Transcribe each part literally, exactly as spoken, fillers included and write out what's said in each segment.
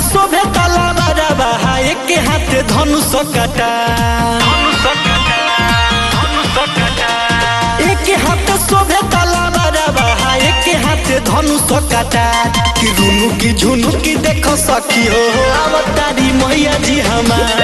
शोभे तलवारवा एक हाथ धनुष काटा एक हाथ शोभे तलवारवा एक हाथ धनुष काटा कि रुनु की झुनु की देखो सखी हो अवतारी मैया जी हमार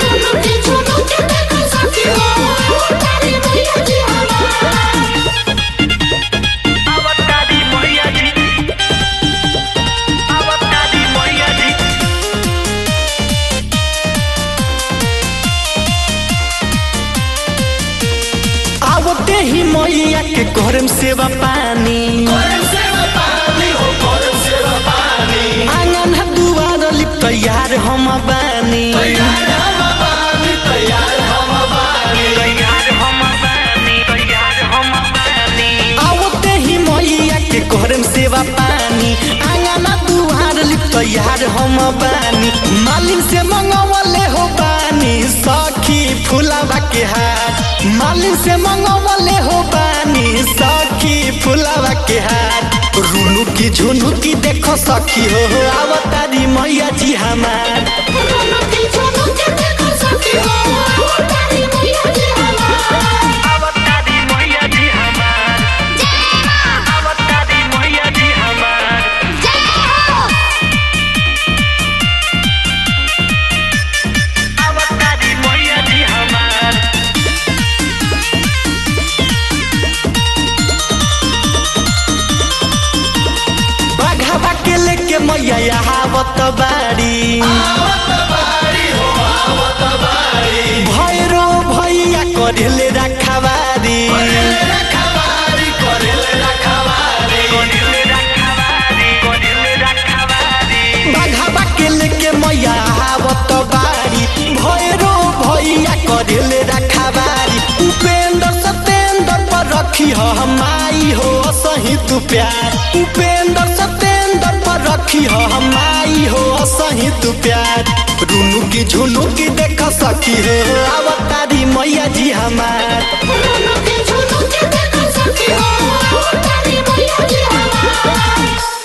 आवते ही मैया के करम सेवा पानी आंगन दुआर लिप तैयार हम बानी आवते ही मैया के करम सेवा पानी आंगन दुआर लिप तैयार हम बानी मालिन से मंगवले हो बानी सखी फुलावा के हाथ मालिन से मंगवले हो बानी सखी फुलावा के हाथ रुनु की झुनु की देखो सखी हो अवतारी मैया जी हमार लेके मैया आवत बाड़ी भैरो भैया करेले रखवारी बाघाबा के लेके मैया आवत बाड़ी भैरो भैया करेले रखवारी उपेंद्र सतेंद्र पर रखी हो हमारी हो सही तू प्यार उपेंद्र सतेंद्र पर रखी हो हमारी हो सही तू प्यार रुनु की झुनु की देख सकी हो अवतारी मैया जी हमार रुनु की झुनु की देख सकी हो अवतारी मैया जी हमार।